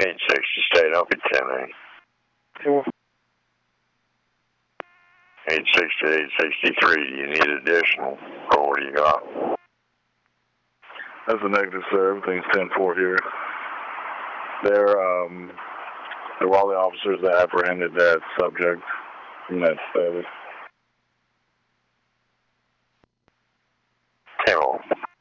860 stayed up at 10A. 860 to 863, do you need additional, or what do you got? That's a negative, sir. Everything's 10-4 here. There were all the officers that apprehended that subject from that status. 10-4.